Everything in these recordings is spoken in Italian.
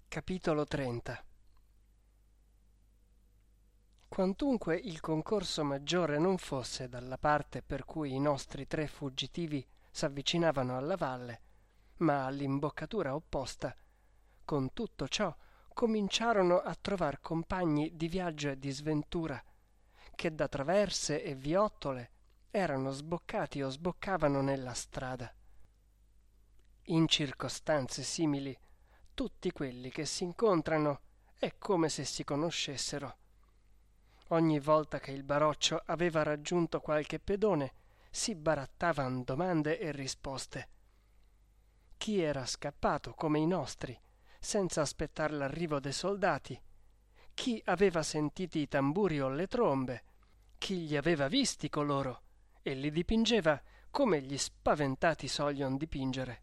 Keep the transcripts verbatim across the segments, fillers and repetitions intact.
Capitolo trenta. Quantunque il concorso maggiore non fosse dalla parte per cui i nostri tre fuggitivi s'avvicinavano alla valle, ma all'imboccatura opposta, con tutto ciò cominciarono a trovar compagni di viaggio e di sventura, che da traverse e viottole erano sboccati o sboccavano nella strada. In circostanze simili, tutti quelli che si incontrano è come se si conoscessero. Ogni volta che il baroccio aveva raggiunto qualche pedone, si barattavan domande e risposte. Chi era scappato come i nostri, senza aspettar l'arrivo dei soldati? Chi aveva sentiti i tamburi o le trombe? Chi li aveva visti coloro e li dipingeva come gli spaventati soglion dipingere?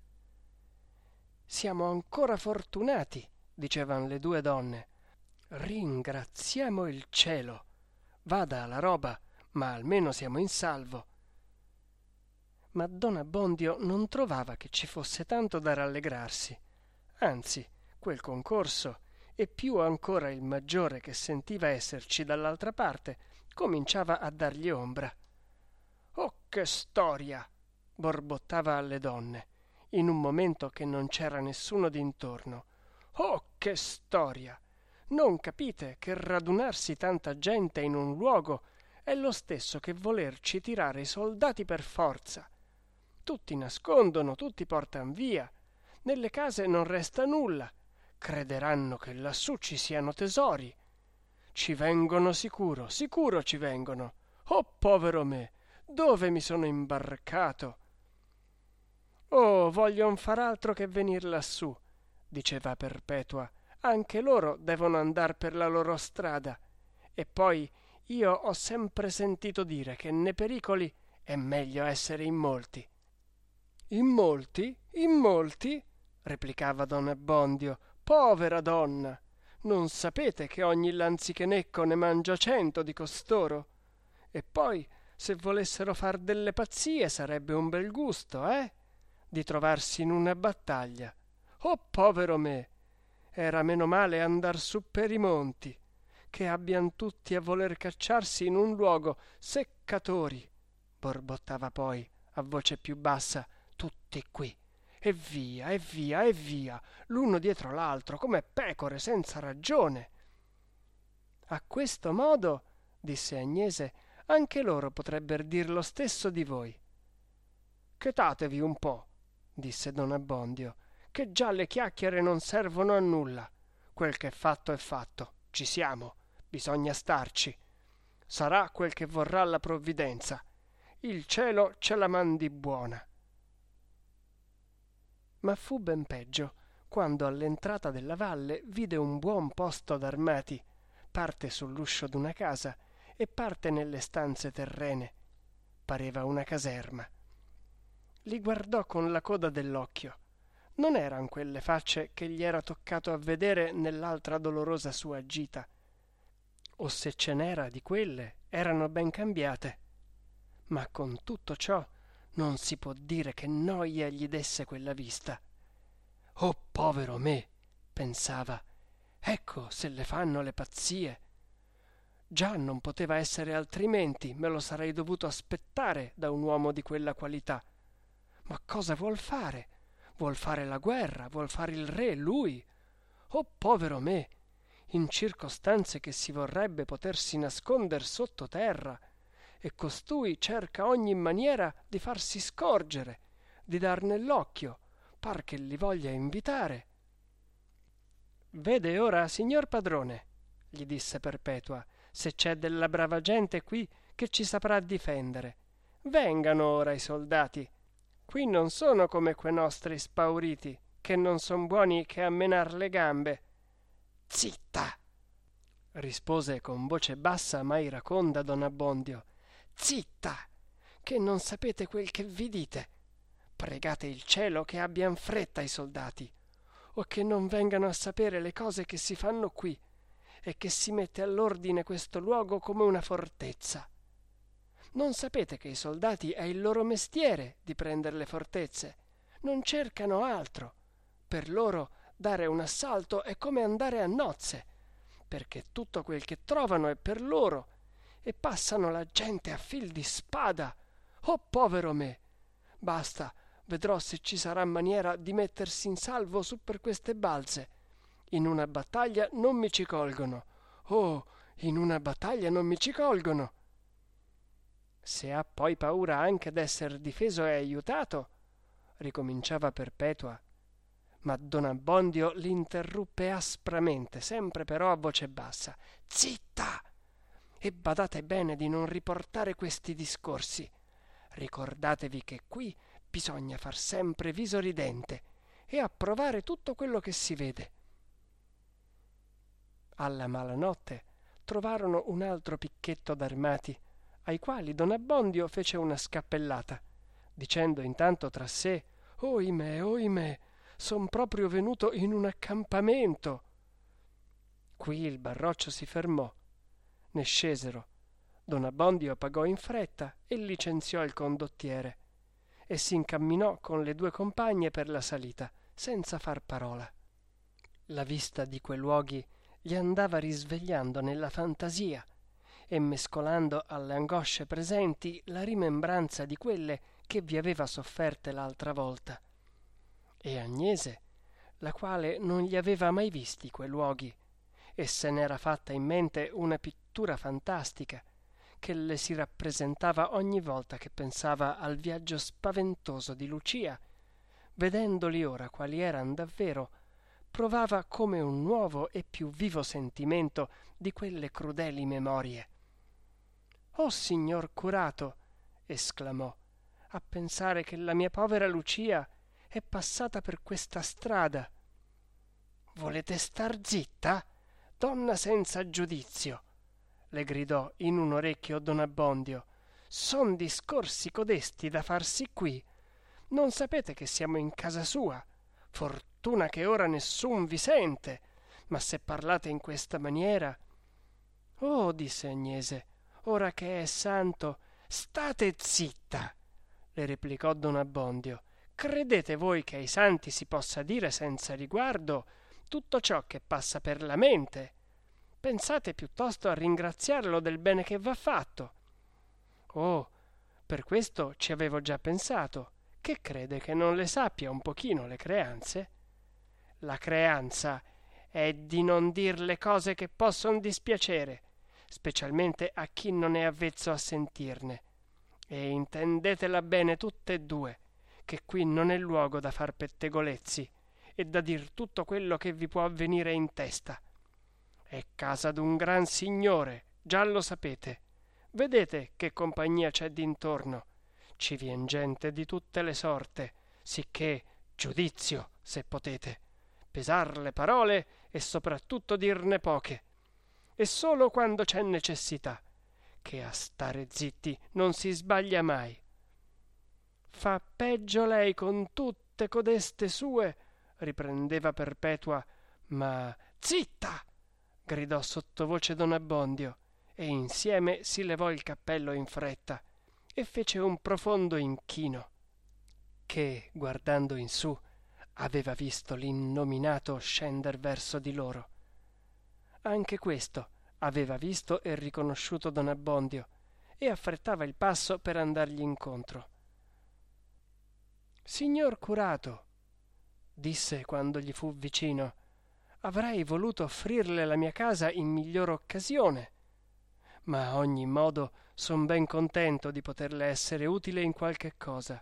Siamo ancora fortunati, dicevan le due donne. Ringraziamo il cielo. Vada la roba, ma almeno siamo in salvo. Ma don Abbondio non trovava che ci fosse tanto da rallegrarsi. Anzi, quel concorso, e più ancora il maggiore che sentiva esserci dall'altra parte, cominciava a dargli ombra. «Oh, che storia!» borbottava alle donne, in un momento che non c'era nessuno d'intorno. «Oh, che storia! Non capite che radunarsi tanta gente in un luogo è lo stesso che volerci tirare i soldati per forza. Tutti nascondono, tutti portan via. Nelle case non resta nulla. Crederanno che lassù ci siano tesori. Ci vengono sicuro, sicuro ci vengono. Oh, povero me, dove mi sono imbarcato?» «Oh, voglion far altro che venir lassù», diceva Perpetua. «Anche loro devono andar per la loro strada. E poi io ho sempre sentito dire che nei pericoli è meglio essere in molti». «In molti? In molti?» replicava don Abbondio. «Povera donna! Non sapete che ogni lanzichenecco ne mangia cento di costoro? E poi, se volessero far delle pazzie, sarebbe un bel gusto, eh? Di trovarsi in una battaglia. Oh, povero me! Era meno male andar su per i monti, che abbian tutti a voler cacciarsi in un luogo seccatori», borbottava poi a voce più bassa, «tutti qui, e via, e via, e via, l'uno dietro l'altro, come pecore senza ragione». «A questo modo», disse Agnese, «anche loro potrebbero dir lo stesso di voi». «Chetatevi un po'», disse don Abbondio, «che già le chiacchiere non servono a nulla. Quel che è fatto è fatto, ci siamo, bisogna starci. Sarà quel che vorrà la provvidenza. Il cielo ce la mandi buona». Ma fu ben peggio quando all'entrata della valle vide un buon posto d'armati, parte sull'uscio d'una casa e parte nelle stanze terrene. Pareva una caserma. Li guardò con la coda dell'occhio. Non eran quelle facce che gli era toccato a vedere nell'altra dolorosa sua gita, o se ce n'era di quelle erano ben cambiate. Ma con tutto ciò non si può dire che noia gli desse quella vista. «Oh, povero me!» pensava. «Ecco se le fanno le pazzie. Già non poteva essere altrimenti, me lo sarei dovuto aspettare da un uomo di quella qualità. Ma cosa vuol fare? Vuol fare la guerra, vuol fare il re, lui? Oh, povero me! In circostanze che si vorrebbe potersi nasconder sottoterra, e costui cerca ogni maniera di farsi scorgere, di dar nell'occhio, par che li voglia invitare». «Vede ora, signor padrone», gli disse Perpetua, «se c'è della brava gente qui che ci saprà difendere. Vengano ora i soldati. Qui non sono come que nostri spauriti, che non son buoni che a menar le gambe». «Zitta!» rispose con voce bassa ma iraconda don Abbondio. «Zitta! Che non sapete quel che vi dite. Pregate il cielo che abbian fretta i soldati, o che non vengano a sapere le cose che si fanno qui, e che si mette all'ordine questo luogo come una fortezza. Non sapete che i soldati è il loro mestiere di prender le fortezze, non cercano altro. Per loro Dare un assalto è come andare a nozze, perché tutto quel che trovano è per loro, e passano la gente a fil di spada. Oh, povero me! Basta, vedrò se ci sarà maniera di mettersi in salvo su per queste balze. In una battaglia non mi ci colgono. Oh, in una battaglia non mi ci colgono. Se ha poi paura anche d'esser difeso e aiutato, ricominciava Perpetua, ma don Abbondio l'interruppe aspramente, sempre però a voce bassa. Zitta! E badate bene di non riportare questi discorsi. Ricordatevi che qui bisogna far sempre viso ridente e approvare tutto quello che si vede. Alla malanotte trovarono un altro picchetto d'armati, ai quali don Abbondio fece una scappellata, dicendo intanto tra sé: oimè, oimè, son proprio venuto in un accampamento. Qui il barroccio si fermò, ne scesero. Don Abbondio pagò in fretta e licenziò il condottiere e si incamminò con le due compagne per la salita, senza far parola. La vista di quei luoghi gli andava risvegliando nella fantasia e mescolando alle angosce presenti la rimembranza di quelle che vi aveva sofferte l'altra volta. E Agnese, la quale non li aveva mai visti quei luoghi, e se n'era fatta in mente una pittura fantastica che le si rappresentava ogni volta che pensava al viaggio spaventoso di Lucia, vedendoli ora quali eran davvero, provava come un nuovo e più vivo sentimento di quelle crudeli memorie. «Oh, signor curato!» esclamò, «a pensare che la mia povera Lucia è passata per questa strada!» «Volete star zitta, donna senza giudizio!» le gridò in un orecchio don Abbondio. «Son discorsi codesti da farsi qui. Non sapete che siamo in casa sua? Fortuna che ora nessun vi sente, ma se parlate in questa maniera...» «Oh», disse Agnese, «ora che è santo...» «State zitta!» le replicò don Abbondio. «Credete voi che ai santi si possa dire senza riguardo tutto ciò che passa per la mente? Pensate piuttosto a ringraziarlo del bene che v'ha fatto.» «Oh, per questo ci avevo già pensato. Che crede che non le sappia un pochino le creanze?» «La creanza è di non dir le cose che posson dispiacere, specialmente a chi non è avvezzo a sentirne. E intendetela bene tutte e due, che qui non è luogo da far pettegolezzi e da dir tutto quello che vi può avvenire in testa. È casa d'un gran signore, già lo sapete. Vedete che compagnia c'è d'intorno. Ci vien gente di tutte le sorte, sicché giudizio, se potete, pesar le parole e soprattutto dirne poche, e solo quando c'è necessità, che a stare zitti non si sbaglia mai. Fa peggio lei con tutte codeste sue, riprendeva Perpetua, ma zitta! Gridò sottovoce don Abbondio, e insieme si levò il cappello in fretta e fece un profondo inchino, che, guardando in su, aveva visto l'innominato scender verso di loro. Anche questo aveva visto e riconosciuto don Abbondio e affrettava il passo per andargli incontro. «Signor curato», disse quando gli fu vicino, «avrei voluto offrirle la mia casa in miglior occasione, ma a ogni modo son ben contento di poterle essere utile in qualche cosa.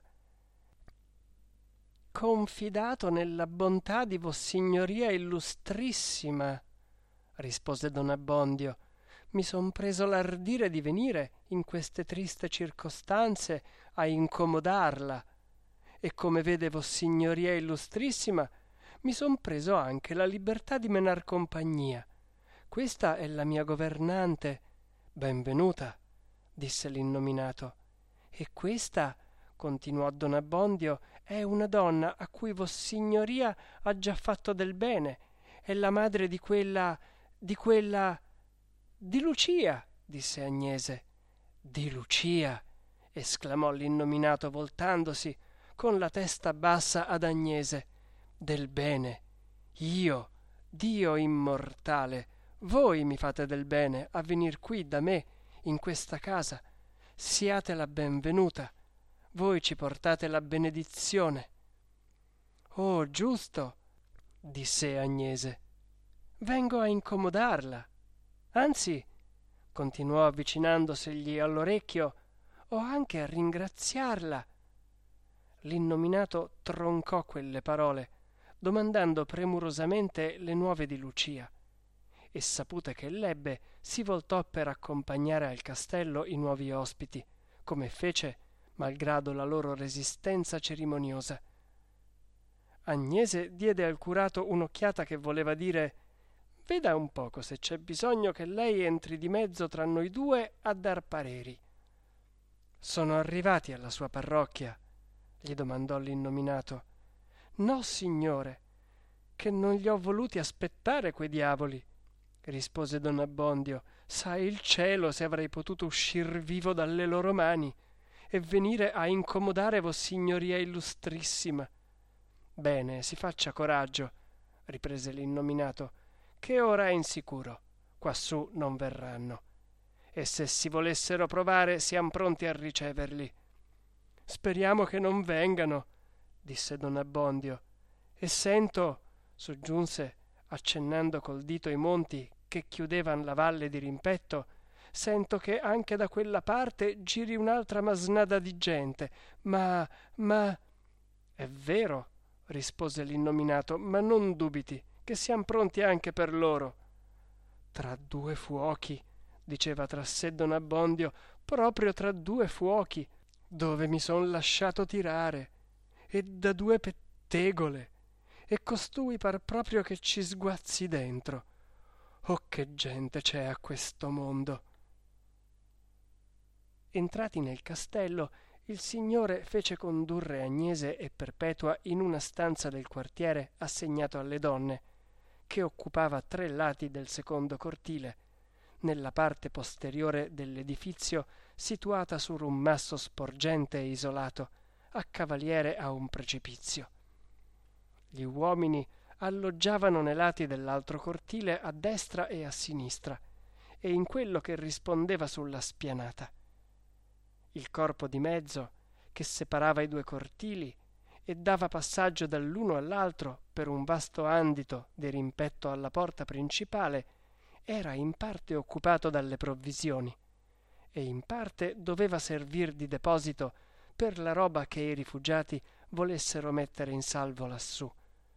Confidato nella bontà di Vossignoria Illustrissima», rispose don Abbondio, «mi son preso l'ardire di venire in queste triste circostanze a incomodarla, e come vede Vossignoria Illustrissima mi son preso anche la libertà di menar compagnia. Questa è la mia governante». «Benvenuta», disse l'innominato. «E questa», continuò don Abbondio, «è una donna a cui Vossignoria ha già fatto del bene. È la madre di quella... di quella... di Lucia», disse Agnese. «Di Lucia», esclamò l'innominato voltandosi, con la testa bassa ad Agnese. «Del bene, Io, Dio immortale, voi mi fate del bene a venir qui da me, in questa casa. Siate la benvenuta, voi ci portate la benedizione. Oh, giusto, disse Agnese, vengo a incomodarla. Anzi, continuò avvicinandosegli all'orecchio, o anche a ringraziarla. L'innominato troncò quelle parole, domandando premurosamente le nuove di Lucia, e sapute che l'ebbe, si voltò per accompagnare al castello i nuovi ospiti, come fece, malgrado la loro resistenza cerimoniosa. Agnese diede al curato un'occhiata che voleva dire: veda un poco se c'è bisogno che lei entri di mezzo tra noi due a dar pareri. Sono arrivati alla sua parrocchia? Gli domandò l'innominato. No, signore, che non li ho voluti aspettare quei diavoli, rispose don Abbondio. Sa il cielo se avrei potuto uscir vivo dalle loro mani e venire a incomodare vossignoria illustrissima. Bene, si faccia coraggio, riprese l'innominato, che ora è insicuro, quassù non verranno, e se si volessero provare siam pronti a riceverli. Speriamo che non vengano, disse don Abbondio, e sento, soggiunse accennando col dito i monti che chiudevan la valle di rimpetto, sento che anche da quella parte giri un'altra masnada di gente, ma ma è vero, rispose l'innominato, ma non dubiti che siam pronti anche per loro. Tra due fuochi, diceva tra sé don Abbondio, proprio tra due fuochi, dove mi son lasciato tirare, e da due pettegole, e costui par proprio che ci sguazzi dentro. Oh, che gente c'è a questo mondo! Entrati nel castello, il signore fece condurre Agnese e Perpetua in una stanza del quartiere assegnato alle donne, che occupava tre lati del secondo cortile, nella parte posteriore dell'edifizio situata su un masso sporgente e isolato, a cavaliere a un precipizio. Gli uomini alloggiavano nei lati dell'altro cortile a destra e a sinistra, e in quello che rispondeva sulla spianata. Il corpo di mezzo, che separava i due cortili e dava passaggio dall'uno all'altro per un vasto andito di rimpetto alla porta principale, era in parte occupato dalle provvisioni e in parte doveva servir di deposito per la roba che i rifugiati volessero mettere in salvo lassù.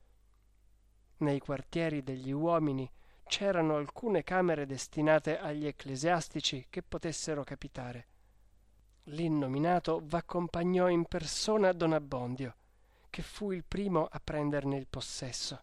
Nei quartieri degli uomini c'erano alcune camere destinate agli ecclesiastici che potessero capitare. L'innominato v'accompagnò in persona don Abbondio, che fu il primo a prenderne il possesso.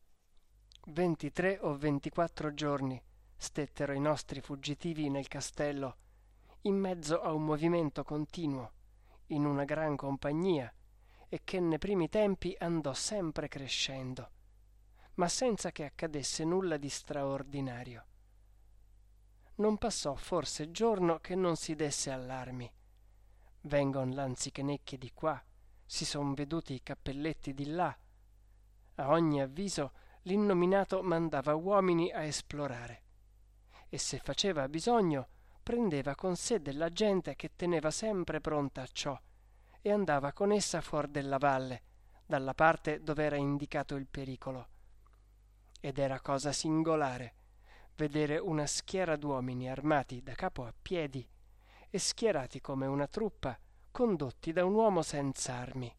Ventitré o ventiquattro giorni stettero i nostri fuggitivi nel castello, in mezzo a un movimento continuo, in una gran compagnia, e che nei primi tempi andò sempre crescendo, ma senza che accadesse nulla di straordinario. Non passò forse giorno che non si desse allarmi. Vengon lanzichenecchie di qua, si son veduti i cappelletti di là. A ogni avviso l'innominato mandava uomini a esplorare, e se faceva bisogno prendeva con sé della gente che teneva sempre pronta a ciò, e andava con essa fuor della valle, dalla parte dove era indicato il pericolo. Ed era cosa singolare vedere una schiera d'uomini armati da capo a piedi e schierati come una truppa, condotti da un uomo senza armi.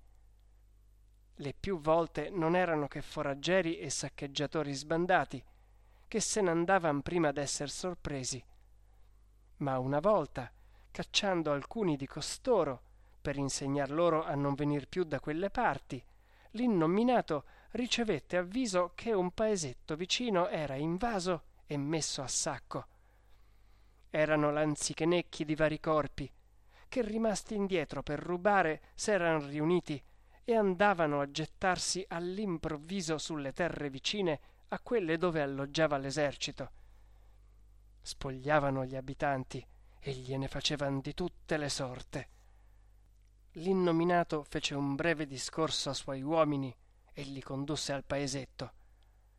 Le più volte non erano che foraggeri e saccheggiatori sbandati, che se n'andavan prima d'esser sorpresi, ma una volta, cacciando alcuni di costoro per insegnar loro a non venir più da quelle parti, l'innominato ricevette avviso che un paesetto vicino era invaso e messo a sacco. Erano lanzichenecchi di vari corpi, che rimasti indietro per rubare s'eran riuniti e andavano a gettarsi all'improvviso sulle terre vicine a quelle dove alloggiava l'esercito. Spogliavano gli abitanti e gliene facevan di tutte le sorte. L'innominato fece un breve discorso a suoi uomini e li condusse al paesetto.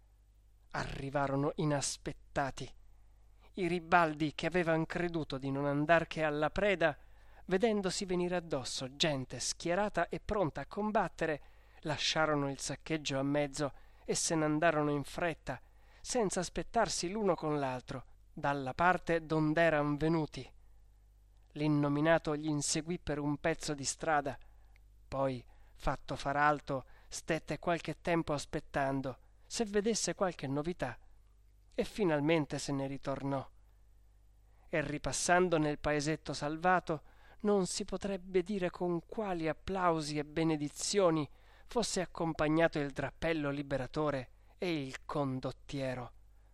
arrivarono inaspettati. I ribaldi, che avevan creduto di non andar che alla preda, vedendosi venire addosso gente schierata e pronta a combattere, lasciarono il saccheggio a mezzo e se n'andarono in fretta, senza aspettarsi l'uno con l'altro, dalla parte dond'eran venuti. L'innominato gli inseguì per un pezzo di strada, poi, fatto far alto, stette qualche tempo aspettando se vedesse qualche novità, e finalmente se ne ritornò. E ripassando nel paesetto salvato, non si potrebbe dire con quali applausi e benedizioni fosse accompagnato il drappello liberatore e il condottiero.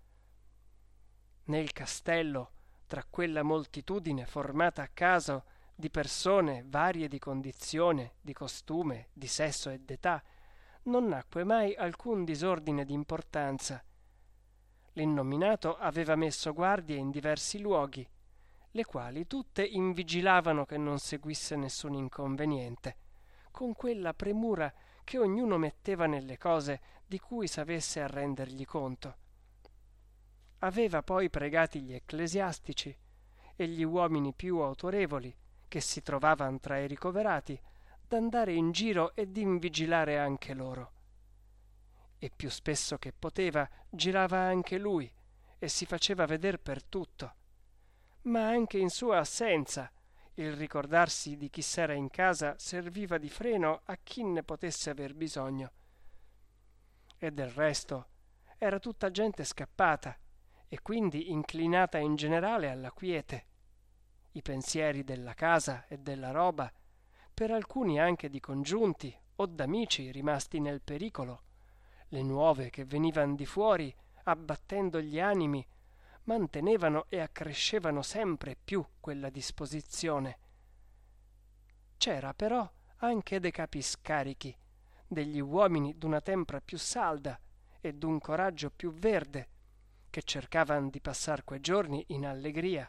Nel castello, tra quella moltitudine formata a caso di persone varie di condizione, di costume, di sesso e d'età, non nacque mai alcun disordine d'importanza. L'innominato aveva messo guardie in diversi luoghi, le quali tutte invigilavano che non seguisse nessun inconveniente, con quella premura che ognuno metteva nelle cose di cui s'avesse a rendergli conto. Aveva poi pregati gli ecclesiastici e gli uomini più autorevoli, che si trovavan tra i ricoverati, d'andare in giro e d'invigilare anche loro. E più spesso che poteva girava anche lui e si faceva veder per tutto. Ma anche in sua assenza il ricordarsi di chi s'era in casa serviva di freno a chi ne potesse aver bisogno. E del resto era tutta gente scappata e quindi inclinata in generale alla quiete. I pensieri della casa e della roba, per alcuni anche di congiunti o d'amici rimasti nel pericolo, le nuove che venivan di fuori, abbattendo gli animi, mantenevano e accrescevano sempre più quella disposizione. C'era però anche de capi scarichi, degli uomini d'una tempra più salda e d'un coraggio più verde, che cercavan di passar quei giorni in allegria.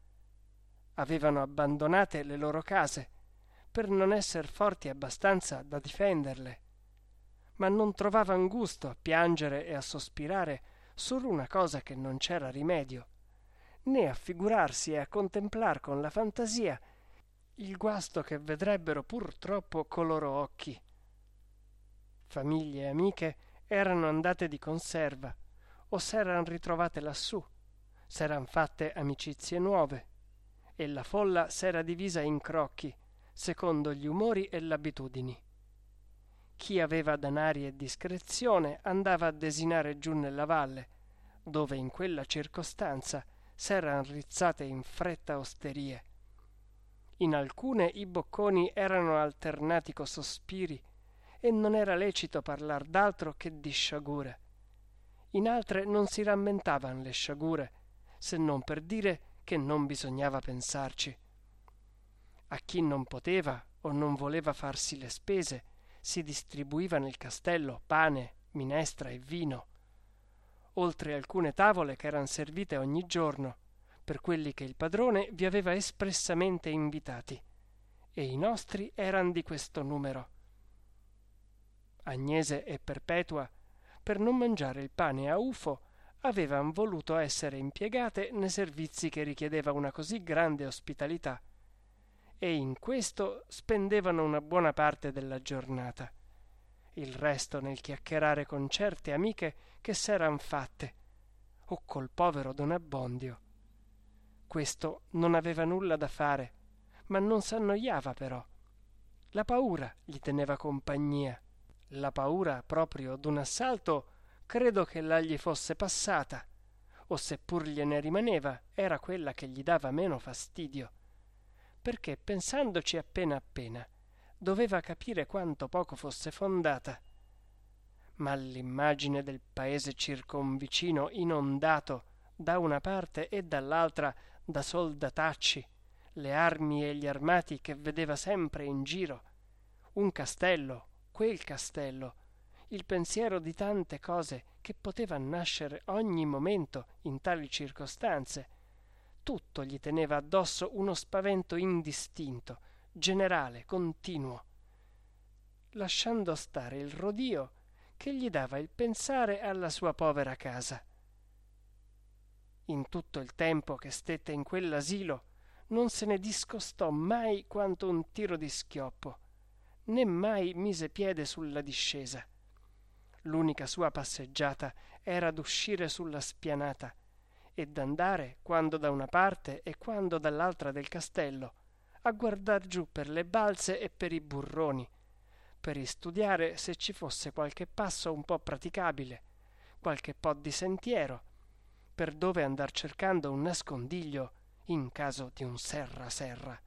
Avevano abbandonate le loro case per non esser forti abbastanza da difenderle, ma non trovavan gusto a piangere e a sospirare solo una cosa che non c'era rimedio, né a figurarsi e a contemplar con la fantasia il guasto che vedrebbero purtroppo co loro occhi. Famiglie e amiche erano andate di conserva o s'eran ritrovate lassù, s'eran fatte amicizie nuove, e la folla s'era divisa in crocchi, secondo gli umori e l'abitudini. Chi aveva danari e discrezione andava a desinare giù nella valle, dove in quella circostanza s'eran rizzate in fretta osterie. In alcune i bocconi erano alternati co sospiri e non era lecito parlar d'altro che di sciagure. In altre non si rammentavan le sciagure, se non per dire che non bisognava pensarci. A chi non poteva o non voleva farsi le spese si distribuiva nel castello pane, minestra e vino, oltre alcune tavole che eran servite ogni giorno per quelli che il padrone vi aveva espressamente invitati, e i nostri eran di questo numero. Agnese e Perpetua, per non mangiare il pane a ufo, avevan voluto essere impiegate nei servizi che richiedeva una così grande ospitalità, e in questo spendevano una buona parte della giornata, il resto nel chiacchierare con certe amiche che s'eran fatte, o col povero don Abbondio. Questo non aveva nulla da fare, ma non s'annoiava però. La paura gli teneva compagnia. La paura proprio d'un assalto credo che la gli fosse passata, o seppur gliene rimaneva, era quella che gli dava meno fastidio, perché pensandoci appena appena doveva capire quanto poco fosse fondata. Ma l'immagine del paese circonvicino inondato da una parte e dall'altra da soldatacci, le armi e gli armati che vedeva sempre in giro, un castello, quel castello, il pensiero di tante cose che potevan nascere ogni momento in tali circostanze, tutto gli teneva addosso uno spavento indistinto, generale, continuo, lasciando stare il rodìo che gli dava il pensare alla sua povera casa. In tutto il tempo che stette in quell'asilo non se ne discostò mai quanto un tiro di schioppo, né mai mise piede sulla discesa. L'unica sua passeggiata era d'uscire sulla spianata e d'andare quando da una parte e quando dall'altra del castello a guardar giù per le balze e per i burroni, per istudiare se ci fosse qualche passo un po' praticabile, qualche po' di sentiero, per dove andar cercando un nascondiglio in caso di un serra serra.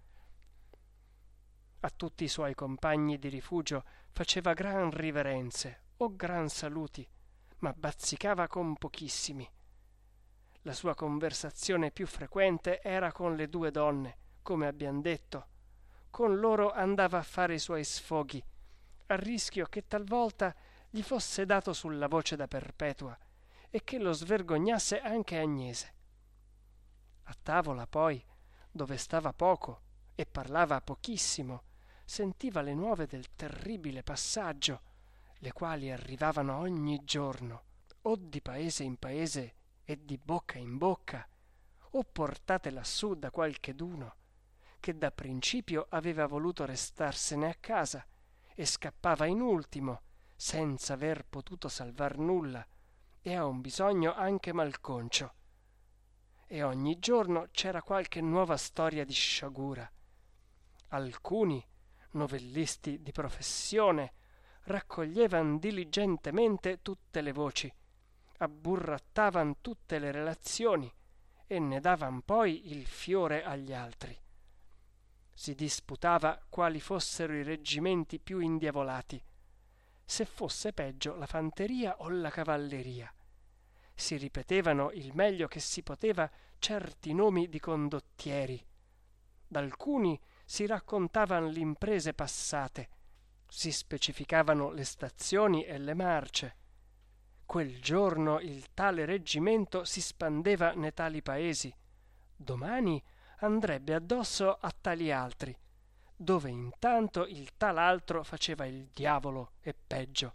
A tutti i suoi compagni di rifugio faceva gran riverenze o gran saluti, ma bazzicava con pochissimi. La sua conversazione più frequente era con le due donne, come abbiam detto. Con loro andava a fare i suoi sfoghi, a rischio che talvolta gli fosse dato sulla voce da Perpetua e che lo svergognasse anche Agnese. A tavola poi, dove stava poco e parlava pochissimo, sentiva le nuove del terribile passaggio, le quali arrivavano ogni giorno, o di paese in paese e di bocca in bocca, o portate lassù da qualcheduno che da principio aveva voluto restarsene a casa e scappava in ultimo senza aver potuto salvar nulla e a un bisogno anche malconcio. E ogni giorno c'era qualche nuova storia di sciagura. Alcuni, novellisti di professione, raccoglievan diligentemente tutte le voci, abburrattavan tutte le relazioni e ne davan poi il fiore agli altri. Si disputava quali fossero i reggimenti più indiavolati, se fosse peggio la fanteria o la cavalleria. Si ripetevano il meglio che si poteva certi nomi di condottieri. D'alcuni si raccontavan le imprese passate, si specificavano le stazioni e le marce. Quel giorno il tale reggimento si spandeva ne tali paesi, domani andrebbe addosso a tali altri, dove intanto il tal altro faceva il diavolo e peggio.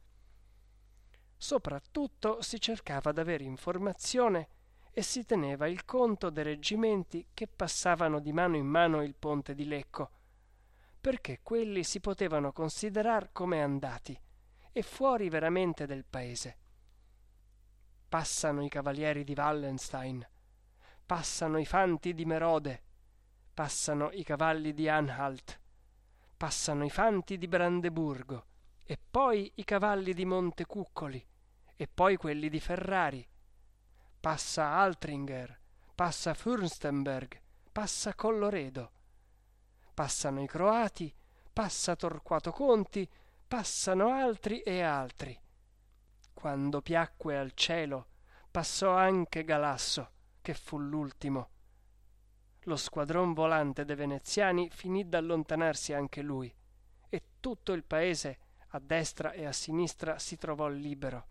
Soprattutto si cercava d'avere informazione e si teneva il conto dei reggimenti che passavano di mano in mano il ponte di Lecco, perché quelli si potevano considerar come andati e fuori veramente del paese. Passano i cavalieri di Wallenstein, passano i fanti di Merode, passano i cavalli di Anhalt, passano i fanti di Brandeburgo, e poi i cavalli di Montecuccoli, e poi quelli di Ferrari. Passa Altringer, passa Fürstenberg, passa Colloredo. Passano i croati, passa Torquato Conti, passano altri e altri. Quando piacque al cielo, passò anche Galasso, che fu l'ultimo. Lo squadron volante dei veneziani finì d'allontanarsi anche lui, e tutto il paese a destra e a sinistra si trovò libero.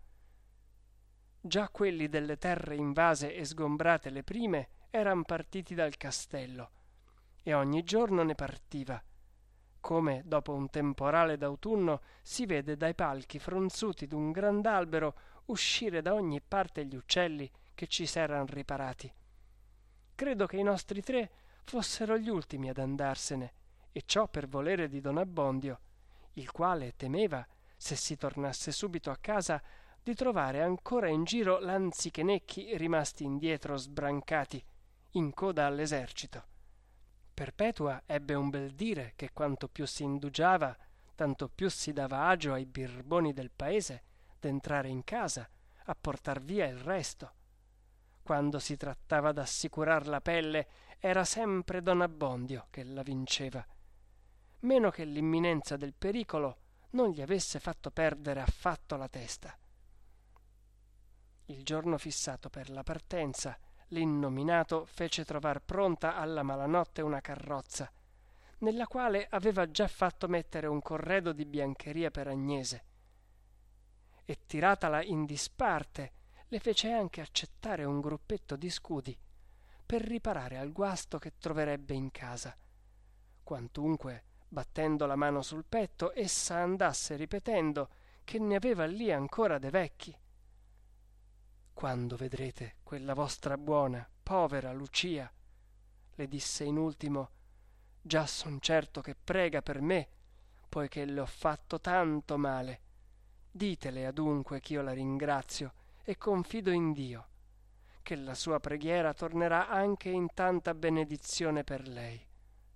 Già quelli delle terre invase e sgombrate le prime eran partiti dal castello, e ogni giorno ne partiva, come dopo un temporale d'autunno si vede dai palchi fronzuti d'un grand'albero uscire da ogni parte gli uccelli che ci s'eran riparati. Credo che i nostri tre fossero gli ultimi ad andarsene, e ciò per volere di don Abbondio, il quale temeva, se si tornasse subito a casa, di trovare ancora in giro lanzichenecchi rimasti indietro sbrancati, in coda all'esercito. Perpetua ebbe un bel dire che quanto più si indugiava, tanto più si dava agio ai birboni del paese d'entrare in casa, a portar via il resto. Quando si trattava d'assicurar la pelle, era sempre don Abbondio che la vinceva, meno che l'imminenza del pericolo non gli avesse fatto perdere affatto la testa. Il giorno fissato per la partenza, l'innominato fece trovar pronta alla malanotte una carrozza, nella quale aveva già fatto mettere un corredo di biancheria per Agnese, e tiratala in disparte le fece anche accettare un gruppetto di scudi per riparare al guasto che troverebbe in casa, quantunque, battendo la mano sul petto, essa andasse ripetendo che ne aveva lì ancora de vecchi. Quando vedrete quella vostra buona, povera Lucia, le disse in ultimo, già son certo che prega per me, poiché le ho fatto tanto male. Ditele adunque ch'io la ringrazio e confido in Dio, che la sua preghiera tornerà anche in tanta benedizione per lei.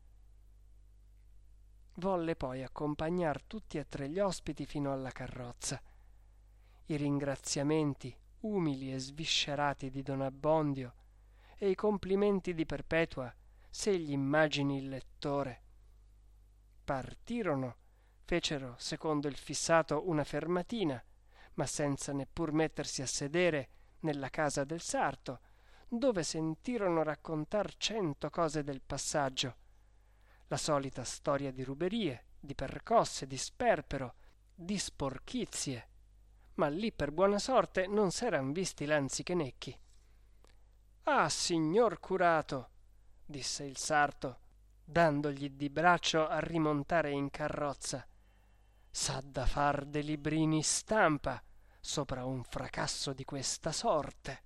Volle poi accompagnar tutti e tre gli ospiti fino alla carrozza. I ringraziamenti umili e sviscerati di don Abbondio e i complimenti di Perpetua, se gli immagini il lettore. Partirono, fecero secondo il fissato una fermatina, ma senza neppur mettersi a sedere nella casa del sarto, dove sentirono raccontar cento cose del passaggio, la solita storia di ruberie, di percosse, di sperpero, di sporchizie, ma lì per buona sorte non s'eran visti lanzi che necchi. «Ah, signor curato!» disse il sarto, dandogli di braccio a rimontare in carrozza, «s'ha da far de librini stampa sopra un fracasso di questa sorte».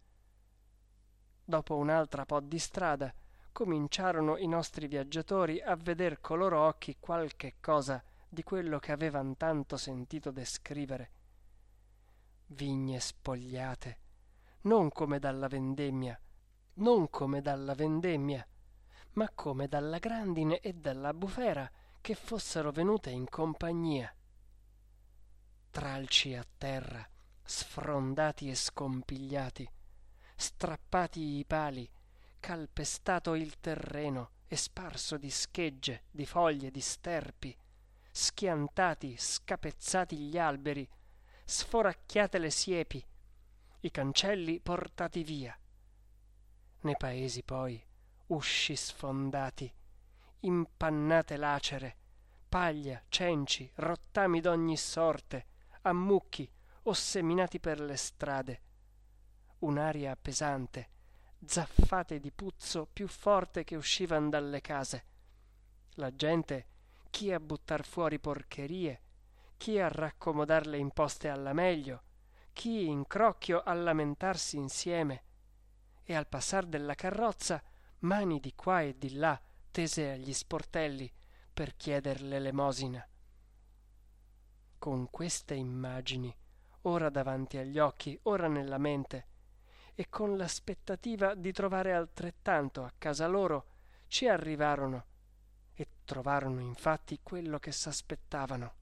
Dopo un'altra po' di strada cominciarono i nostri viaggiatori a veder co loro occhi qualche cosa di quello che avevan tanto sentito descrivere. Vigne spogliate, non come dalla vendemmia, non come dalla vendemmia, ma come dalla grandine e dalla bufera che fossero venute in compagnia. Tralci a terra, sfrondati e scompigliati, strappati i pali, calpestato il terreno e sparso di schegge, di foglie, di sterpi, schiantati, scapezzati gli alberi, sforacchiate le siepi, i cancelli portati via. Nei paesi poi usci sfondati, impannate lacere, paglia, cenci, rottami d'ogni sorte, ammucchi o seminati per le strade, un'aria pesante, zaffate di puzzo più forte che uscivan dalle case, la gente chi a buttar fuori porcherie, chi a raccomodar le imposte alla meglio, chi in crocchio a lamentarsi insieme, e al passar della carrozza mani di qua e di là tese agli sportelli per chieder l'elemosina. Con queste immagini, ora davanti agli occhi, ora nella mente, e con l'aspettativa di trovare altrettanto a casa loro, ci arrivarono e trovarono infatti quello che s'aspettavano.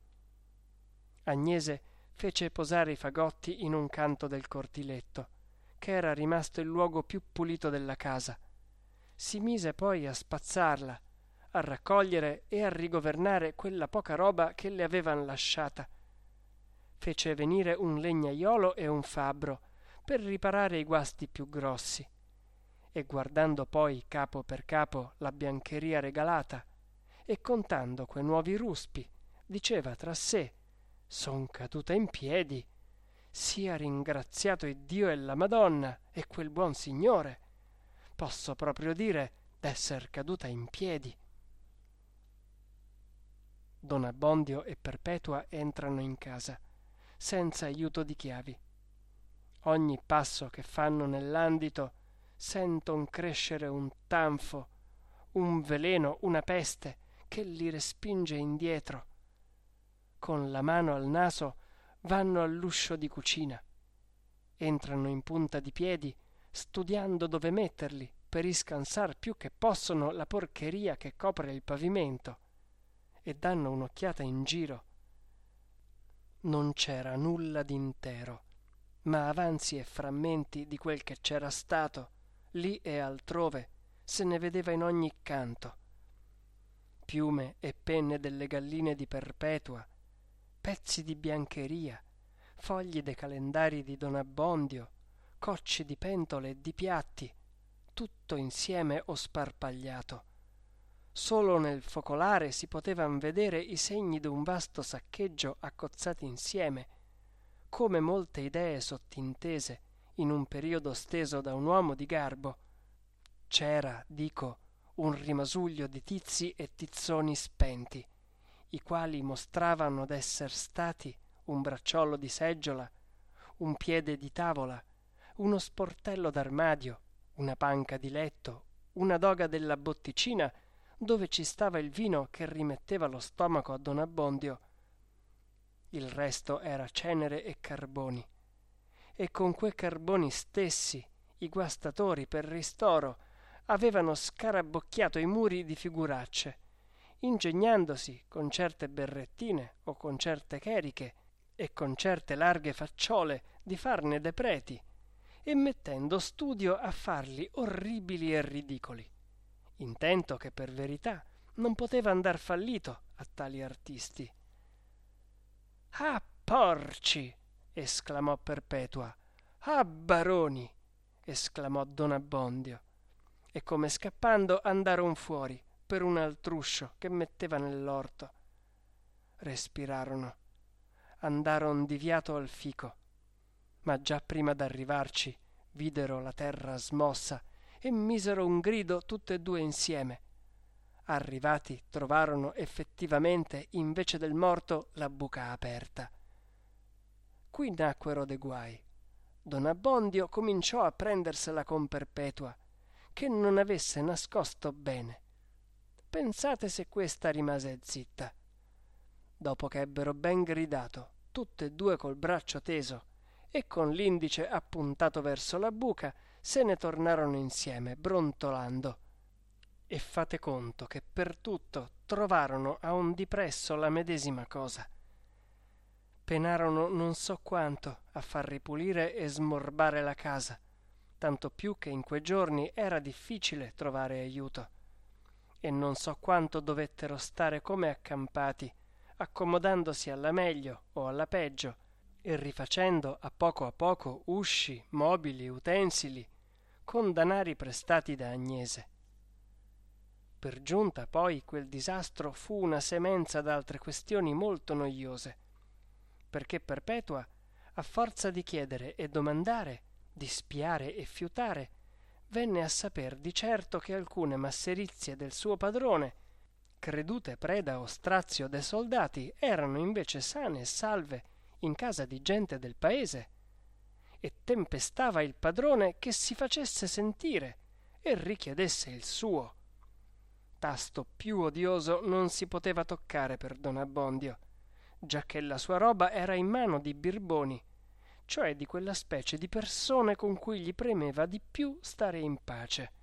Agnese fece posare i fagotti in un canto del cortiletto, che era rimasto il luogo più pulito della casa. Si mise poi a spazzarla, a raccogliere e a rigovernare quella poca roba che le avevan lasciata. Fece venire un legnaiolo e un fabbro per riparare i guasti più grossi, e guardando poi capo per capo la biancheria regalata e contando quei nuovi ruspi, diceva tra sé: «Son caduta in piedi, sia ringraziato Iddio e la Madonna e quel buon Signore, posso proprio dire d'esser caduta in piedi». Don Abbondio e Perpetua entrano in casa senza aiuto di chiavi. Ogni passo che fanno nell'andito senton crescere un tanfo, un veleno, una peste che li respinge indietro. Con la mano al naso vanno all'uscio di cucina, entrano in punta di piedi studiando dove metterli per iscansar più che possono la porcheria che copre il pavimento, e danno un'occhiata in giro. Non c'era nulla d'intero, ma avanzi e frammenti di quel che c'era stato, lì e altrove, se ne vedeva in ogni canto. Piume e penne delle galline di Perpetua, pezzi di biancheria, fogli dei calendari di don Abbondio, cocci di pentole e di piatti, tutto insieme o sparpagliato. Solo nel focolare si potevan vedere i segni d'un vasto saccheggio accozzati insieme, come molte idee sottintese in un periodo steso da un uomo di garbo. C'era, dico, un rimasuglio di tizi e tizzoni spenti, i quali mostravano d'esser stati un bracciolo di seggiola, un piede di tavola, uno sportello d'armadio, una panca di letto, una doga della botticina dove ci stava il vino che rimetteva lo stomaco a don Abbondio. Il resto era cenere e carboni, e con quei carboni stessi i guastatori per ristoro avevano scarabocchiato i muri di figuracce, ingegnandosi con certe berrettine o con certe cheriche e con certe larghe facciole di farne dei preti, e mettendo studio a farli orribili e ridicoli, intento che per verità non poteva andar fallito a tali artisti. «Ah, porci!» esclamò Perpetua. «Ah, baroni!» esclamò don Abbondio, e come scappando andarono fuori per un altruscio che metteva nell'orto. Respirarono, andaron di fiato al fico, ma già prima d'arrivarci videro la terra smossa e misero un grido tutte e due insieme. Arrivati trovarono effettivamente invece del morto la buca aperta. Qui nacquero de guai. Don Abbondio cominciò a prendersela con Perpetua, che non avesse nascosto bene. Pensate se questa rimase zitta. Dopo che ebbero ben gridato, tutte e due col braccio teso e con l'indice appuntato verso la buca, se ne tornarono insieme, brontolando. E fate conto che per tutto trovarono a un dipresso la medesima cosa. Penarono non so quanto a far ripulire e smorbare la casa, tanto più che in quei giorni era difficile trovare aiuto, e non so quanto dovettero stare come accampati, accomodandosi alla meglio o alla peggio, e rifacendo a poco a poco usci, mobili, utensili, con danari prestati da Agnese. Per giunta poi quel disastro fu una semenza d'altre questioni molto noiose, perché Perpetua, a forza di chiedere e domandare, di spiare e fiutare, venne a saper di certo che alcune masserizie del suo padrone, credute preda o strazio dei soldati, erano invece sane e salve in casa di gente del paese, e tempestava il padrone che si facesse sentire e richiedesse il suo. Tasto più odioso non si poteva toccare per don Abbondio, giacché la sua roba era in mano di birboni, cioè di quella specie di persone con cui gli premeva di più stare in pace.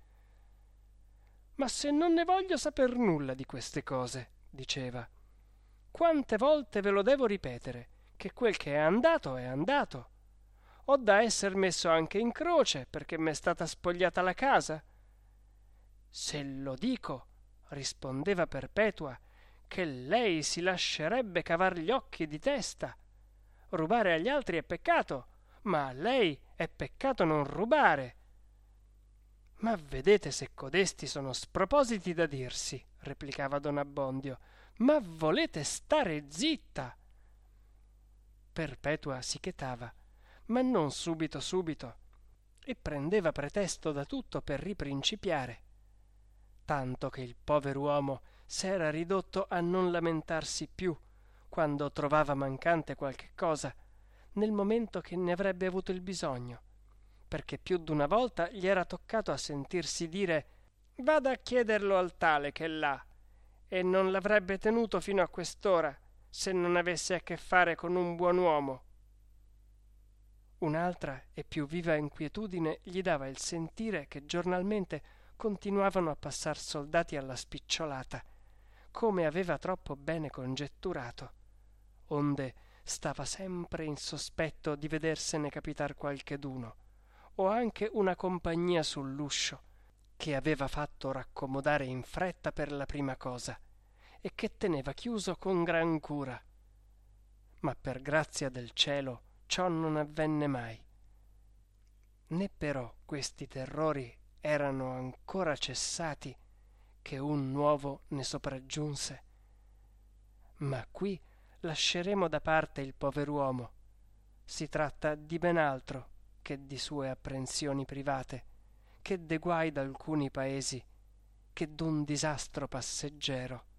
«Ma se non ne voglio saper nulla di queste cose», diceva, «quante volte ve lo devo ripetere, che quel che è andato è andato. Ho da esser messo anche in croce perché m'è stata spogliata la casa». «Se lo dico», rispondeva Perpetua, «che lei si lascerebbe cavar gli occhi di testa. Rubare agli altri è peccato, ma a lei è peccato non rubare». «Ma vedete se codesti sono spropositi da dirsi», replicava don Abbondio, «ma volete stare zitta». Perpetua si chetava, ma non subito subito, e prendeva pretesto da tutto per riprincipiare, tanto che il pover'uomo s'era ridotto a non lamentarsi più quando trovava mancante qualche cosa, nel momento che ne avrebbe avuto il bisogno, perché più d'una volta gli era toccato a sentirsi dire «vada a chiederlo al tale che è là», e non l'avrebbe tenuto fino a quest'ora se non avesse a che fare con un buon uomo. Un'altra e più viva inquietudine gli dava il sentire che giornalmente continuavano a passar soldati alla spicciolata, come aveva troppo bene congetturato, onde stava sempre in sospetto di vedersene capitar qualcheduno, o anche una compagnia sull'uscio, che aveva fatto raccomodare in fretta per la prima cosa, e che teneva chiuso con gran cura. Ma per grazia del cielo ciò non avvenne mai. Né però questi terrori erano ancora cessati che un nuovo ne sopraggiunse. Ma qui lasceremo da parte il pover'uomo. Si tratta di ben altro che di sue apprensioni private, che de guai d'alcuni paesi, che d'un disastro passeggero.